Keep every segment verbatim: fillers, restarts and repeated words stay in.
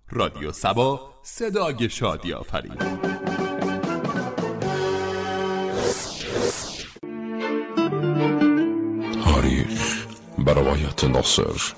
رادیو سبا، صدای شادی آفرین. تاریخ به روایت ناصر.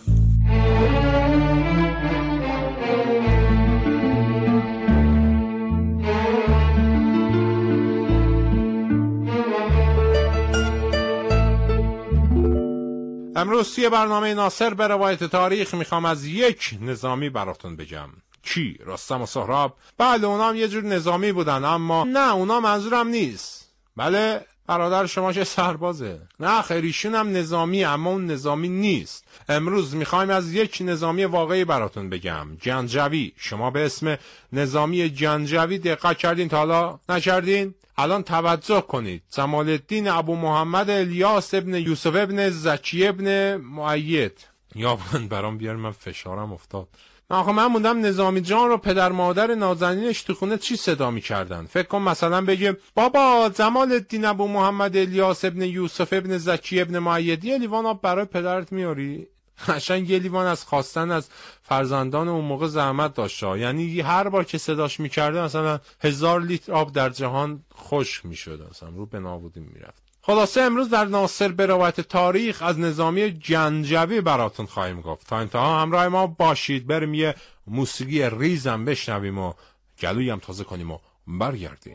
امروز توی برنامه ناصر به روایت تاریخ میخوام از یک نظامی براتون بگم. کی؟ رستم و سهراب؟ بله، اونام یه جور نظامی بودن، اما نه، اونا منظورم نیست. بله، برادر شما چه سربازه؟ نه خیر، ایشون هم نظامی، اما اون نظامی نیست. امروز میخوایم از یک نظامی واقعی براتون بگم. گنجوی. شما به اسم نظامی گنجوی دقت کردین تا حالا؟ نکردین؟ الان توجه کنید. جمال الدین ابو محمد الیاس ابن یوسف ابن زکی ابن مؤید. یا من برام بیار، من فشارم افتاد. آخه من موندم نظامی جان رو پدر مادر نازنینش تو خونه چی صدا می‌کردن. فکر کن مثلا بگه بابا جمال الدین ابو محمد الیاس ابن یوسف ابن زکی ابن مؤید یه لیوان آب برای پدرت میاری؟ قشنگ یه لیوان از خواستن از فرزندان اون موقع زحمت داشت، یعنی هر بار که صداش میکرده مثلا هزار لیتر آب در جهان خشک میشد، مثلا رو به نابودی میرفت. خلاصه امروز در ناصر به روایت تاریخ از نظامی گنجوی براتون خواهیم گفت. تا انتها همراه ما باشید. بریم یه موسیقی ریزم بشنویم و گلویم تازه کنیم و برگردیم.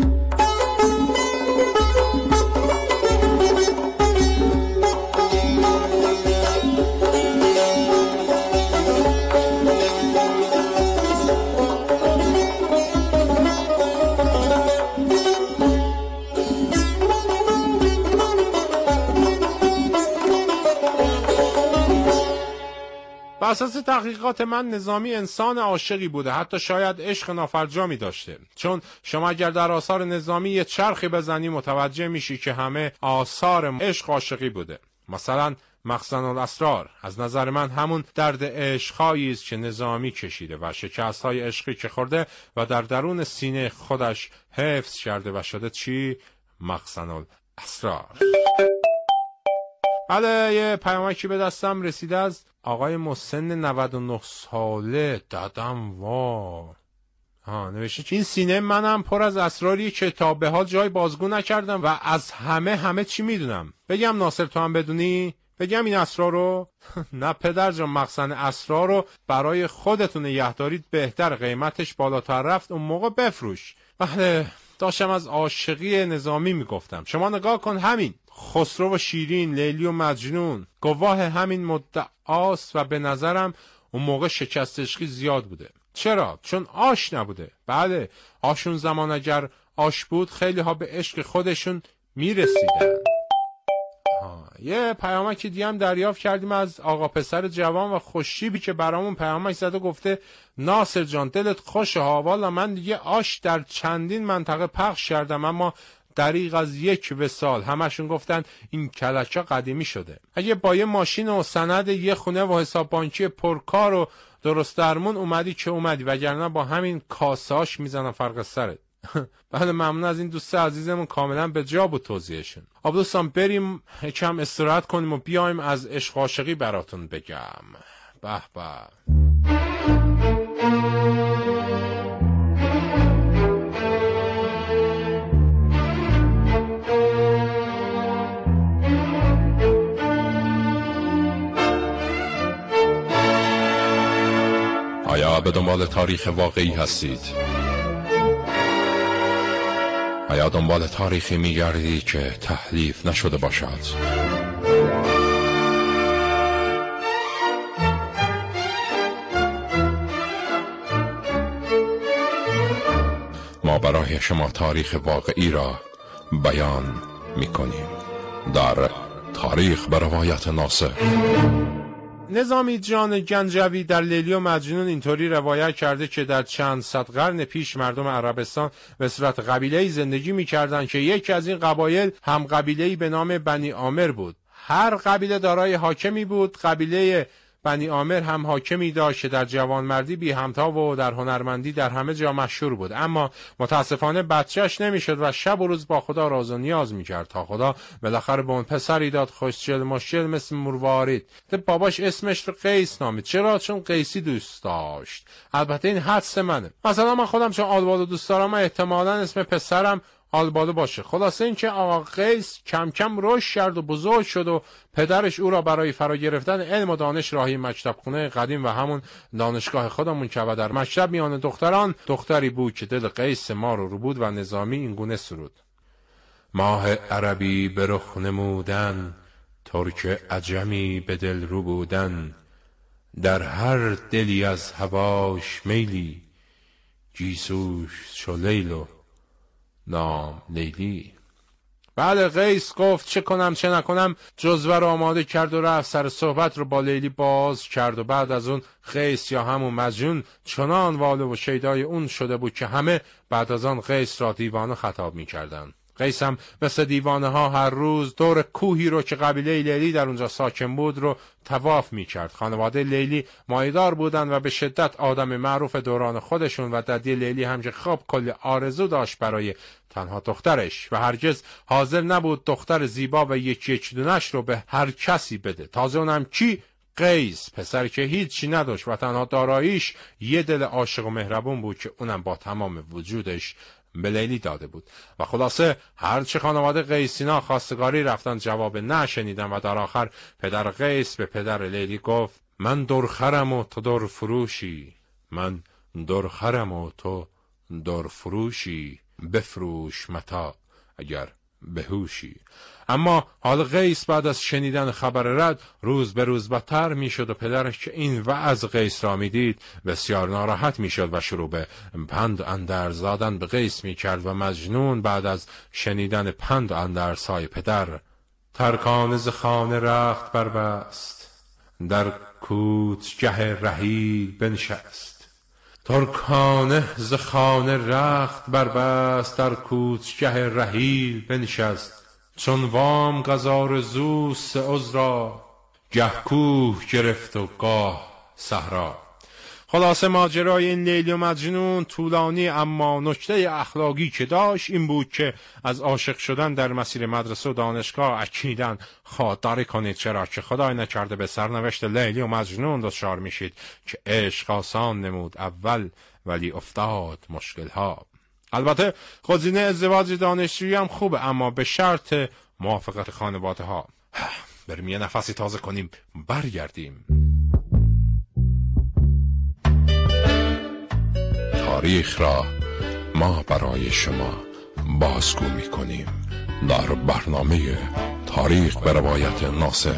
بر اساس تحقیقات من نظامی انسان عاشقی بوده، حتی شاید عشق نافرجامی داشته. چون شما اگر در آثار نظامی یه چرخی بزنی متوجه میشی که همه آثار عشق عاشقی بوده. مثلا مخزن الاسرار از نظر من همون درد عشق‌هایی است که نظامی کشیده و شکست‌های عشقی که خورده و در درون سینه خودش حفظ کرده و شده چی؟ مخزن الاسرار. بله، یه پیامکی به دستم رسیده از آقای مسن نود و نه ساله. دادم وا ها نوشته که این سینه منم پر از اسراریه که تا به حال جای بازگو نکردم و از همه همه چی میدونم. بگم ناصر تو هم بدونی؟ بگم این اسرار رو؟ نه پدر جان، مخزن اسرار رو برای خودتون نگه دارید، بهتر قیمتش بالاتر رفت اون موقع بفروش. بله، داشتم از عاشقی نظامی میگفتم. شما نگاه کن، همین خسرو و شیرین، لیلی و مجنون گواه همین مدعاست و به نظرم اون موقع شکست عشقی زیاد بوده. چرا؟ چون آش نبوده. بله، آشون زمان اگر آش بود خیلی ها به عشق خودشون میرسیدن. یه پیامکی دیگه هم دریافت کردیم از آقا پسر جوان و خوشیبی که برامون پیامک زده، گفته ناصر جان دلت خوشه ها، والا من دیگه آش در چندین منطقه پخش کردم اما دریغ از یک وصال. همشون گفتن این کلچا قدیمی شده. اگه با یه ماشین و سند یه خونه و حساب بانکی پرکار و درست درمون اومدی که اومدی، وگرنه با همین کاساش میزنن فرق سرت. بله، ممنون از این دوست عزیزمون، کاملا به جا بود توضیحشون. آب دوستان بریم یکم استراحت کنیم و بیایم از عشق عاشقی براتون بگم. به به. آیا به دنبال تاریخ واقعی هستید؟ آیا دنبال تاریخی میگردی که تحریف نشده باشد؟ ما برای شما تاریخ واقعی را بیان میکنیم در تاریخ به روایت ناصر. نظامی جان گنجوی در لیلی و مجنون اینطوری روایت کرده که در چند صد قرن پیش مردم عربستان به صورت قبیله‌ای زندگی می‌کردند که یکی از این قبایل هم قبیله‌ای به نام بنی عامر بود. هر قبیله دارای حاکمی بود. قبیله بنی عامر هم حاکمی داشت که در جوانمردی بی همتا و در هنرمندی در همه جا مشهور بود، اما متاسفانه بچه‌اش نمیشد و شب و روز با خدا راز و نیاز میکرد تا خدا بالاخره به اون پسری داد خوشگل مشکل مثل مروارید. باباش اسمش رو قیس نامید. چرا؟ چون قیسی دوست داشت. البته این حدس منه. مثلا من خودم چون آلبالو دوست دارم، احتمالاً اسم پسرم آلبالو باشه. خلاصه این که آقا قیس کم کم رشد کرد و بزرگ شد و پدرش او را برای فرا گرفتن علم و دانش راهی مکتب خونه قدیم و همون دانشگاه خودمون که و در مکتب میان دختران دختری بود که دل قیس ما رو رو بود و نظامی این گونه سرود: ماه عربی به رخ نمودن، ترک عجمی به دل رو بودن، در هر دلی از هواش میلی، گیسوش چو لیل و نام لیلی. بله، قیس گفت چه کنم چه نکنم، جزوه رو آماده کرد و رفت سر صحبت رو با لیلی باز کرد و بعد از اون قیس یا همون مجنون چنان واله و شیدای اون شده بود که همه بعد از آن قیس را دیوانه خطاب می کردن. قیس هم مثل دیوانه ها هر روز دور کوهی رو که قبیله لیلی در اونجا ساکن بود رو طواف می کرد. خانواده لیلی مایدار بودن و به شدت آدم معروف دوران خودشون و ددی لیلی هم که خب کلی آرزو داشت برای تنها دخترش و هرگز حاضر نبود دختر زیبا و یک یک دونش رو به هر کسی بده. تازه اونم کی؟ قیس، پسر که هیچی نداشت و تنها داراییش یه دل عاشق و مهربون بود که اونم با تمام وجودش به لیلی داده بود. و خلاصه هرچه خانواده قیسینا خواستگاری رفتن جواب نشنیدن و در آخر پدر قیس به پدر لیلی گفت: من درخرم و تو در فروشی، من درخرم و تو در فروشی، بفروش متا اگر بهوشی. اما حال قیس بعد از شنیدن خبر رد روز به روز بدتر میشد و پدرش که این وعظ قیس را میدید بسیار ناراحت میشد و شروع به پند اندرز دادن به قیس میکرد و مجنون بعد از شنیدن پند اندرزهای پدر ترکانه ز خانه رخت بربست، در کوچگه رحیل بنشست. ترکانه ز خانه رخت بربست، در کوچگه رحیل بنشست. چون وام گزار زوس عذرا، گه کوه گرفت و گاه صحرا. خلاصه ماجرای این لیلی و مجنون طولانی، اما نکته اخلاقی که داشت این بود که از عاشق شدن در مسیر مدرسه و دانشگاه اکیداً خودداری کنید، چرا که خدای نکرده به سرنوشت لیلی و مجنون دچار میشید که عشق آسان نمود اول ولی افتاد مشکل ها. البته گزینه ازدواج دانشجویی هم خوبه، اما به شرط موافقت خانواده ها. بریم یه نفسی تازه کنیم برگردیم. تاریخ را ما برای شما بازگو می کنیم در برنامه تاریخ به روایت ناصر.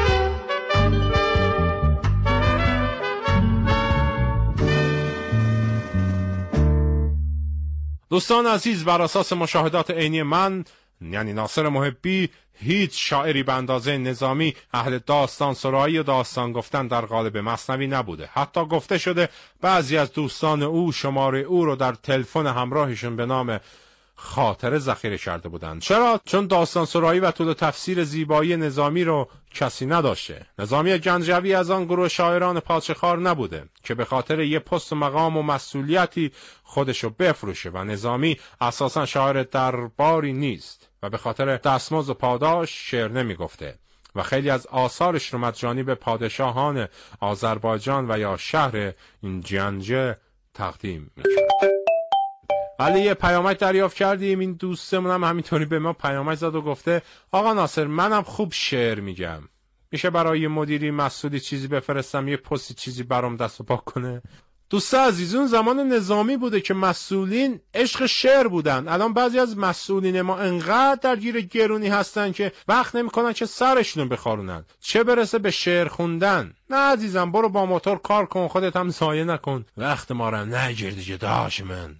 دوستان عزیز، بر اساس مشاهدات عینی من یعنی ناصر محبی، هیچ شاعری به اندازه نظامی اهل داستان سرایی و داستان گفتن در قالب مثنوی نبوده. حتی گفته شده بعضی از دوستان او شماره او رو در تلفن همراهشون به نام خاطره ذخیره کرده بودند. چرا؟ چون داستان سرایی و طول و تفسیر زیبایی نظامی رو کسی نداشته. نظامی گنجوی از آن گروه شاعران پادشخوار نبوده که به خاطر یه پست و مقام و مسئولیتی خودشو بفروشه و نظامی اساسا شاعر درباری نیست و به خاطر دستمزد و پاداش شعر نمی گفته و خیلی از آثارش رو مجانی به پادشاهان آذربایجان و یا شهر این گنجه تقدیم می کرد. ولی یه پیامک دریافت کردیم، این دوستمون هم همینطوری به ما پیامک زد و گفته آقا ناصر منم خوب شعر میگم، میشه برای مدیری مسئولی چیزی بفرستم یه پستی چیزی برام دست و پا کنه؟ دوست عزیز، اون زمان نظامی بوده که مسئولین عشق شعر بودن. الان بعضی از مسئولین ما انقدر درگیر گرونی هستن که وقت نمیکنن که سرشون بخارونن، چه برسه به شعر خوندن. نه عزیزم، برو با موتور کار کن، خودت هم ضایع نکن، وقت ما رو نگیر دیگه داش من.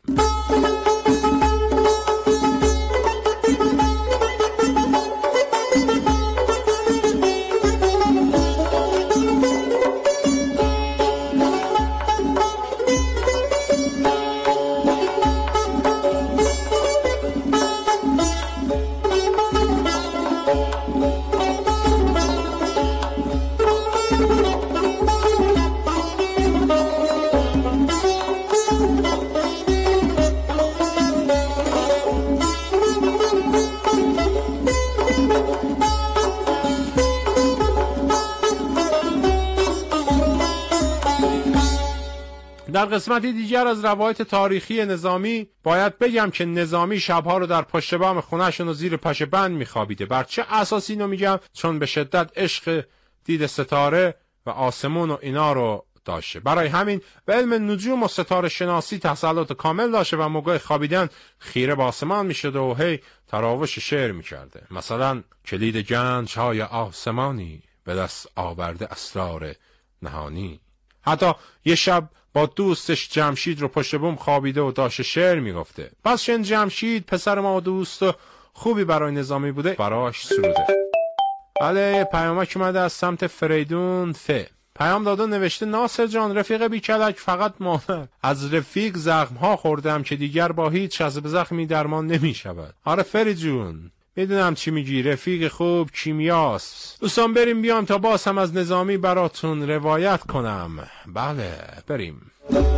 در قسمتی دیگر از روایت تاریخی نظامی باید بگم که نظامی شبها رو در پشت بام خونه‌شون و زیر پشه بند میخوابیده. بر چه اساسی اینو میگم؟ چون به شدت عشق دید ستاره و آسمون و اینا رو داشته. برای همین به علم نجوم و ستاره شناسی تسلط کامل داشته و موقع خوابیدن خیره به آسمان میشده و هی تراوش شعر میکرده. مثلا کلید گنج های آسمانی به دست آورده اسرار نهانی. حتی یه شب با دوستش جمشید رو پشت بوم خوابیده و داشته شعر میگفته. پس چند جمشید پسر ما و دوست خوبی برای نظامی بوده براش سروده. بله، پیامک اومده از سمت فریدون ف. پیام داده نوشته ناصر جان رفیق بیکلک فقط مادر. از رفیق زخم ها خوردم که دیگر با هیچ از زخمی درمان نمی شود. آره فرید جون میدونم چی میگی، رفیق خوب کیمیاست. دوستان بریم بیام تا باز هم از نظامی براتون روایت کنم. بله بریم.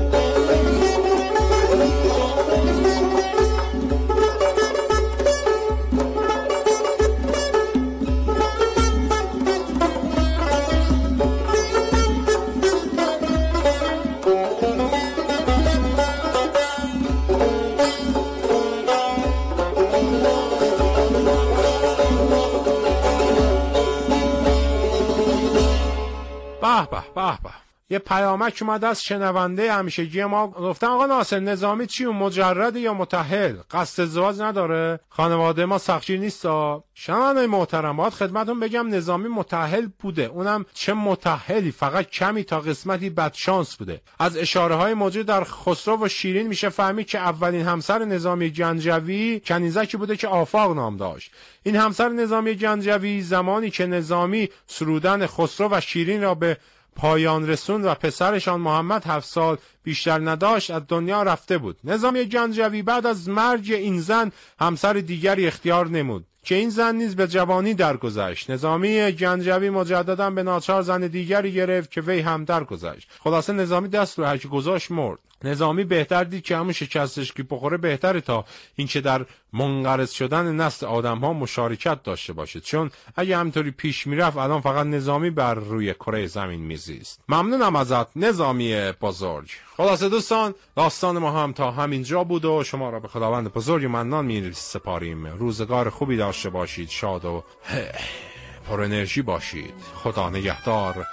به به به به، یه پیامک اومد از شنونده همیشگی ما. گفتن آقا ناصر نظامی چی و مجرد یا متأهل؟ قصد ازدواج نداره؟ خانواده ما سختگیر نیستا؟ شنونده محترم باید خدمتون بگم نظامی متأهل بوده، اونم چه متأهلی، فقط کمی تا قسمتی بدشانس بوده. از اشاره های موجود در خسرو و شیرین میشه فهمید که اولین همسر نظامی گنجوی کنیزکی بوده که آفاق نام داشت. این همسر نظامی گنجوی زمانی که نظامی سرودن خسرو و شیرین را به پایان رسون و پسرشان محمد هفت سال بیشتر نداشت از دنیا رفته بود. نظامی گنجوی بعد از مرگ این زن همسر دیگری اختیار نمود که این زن نیز به جوانی درگذشت. نظامی گنجوی مجددا به ناچار زن دیگری گرفت که وی هم درگذشت. خلاصه نظامی دست رو هر کی گذاشت مرد. نظامی بهتر دید که همون شکستش که بخوره بهتره تا اینکه در منقرض شدن نسل آدم‌ها مشارکت داشته باشه، چون اگه همینطوری پیش میرفت الان فقط نظامی بر روی کره زمین میزیست. ممنونم ازت نظامی بزرگ. خلاصه دوستان داستان ما هم تا همینجا بود و شما را به خداوند بزرگ منان می‌سپاریم. روزگار خوبی داشته باشید، شاد و پر انرژی باشید. خدا نگهدار.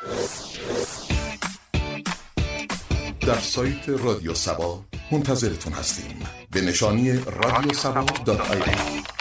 در سایت رادیو سبا منتظرتون هستیم به نشانی رادیو سبا دات آی ای.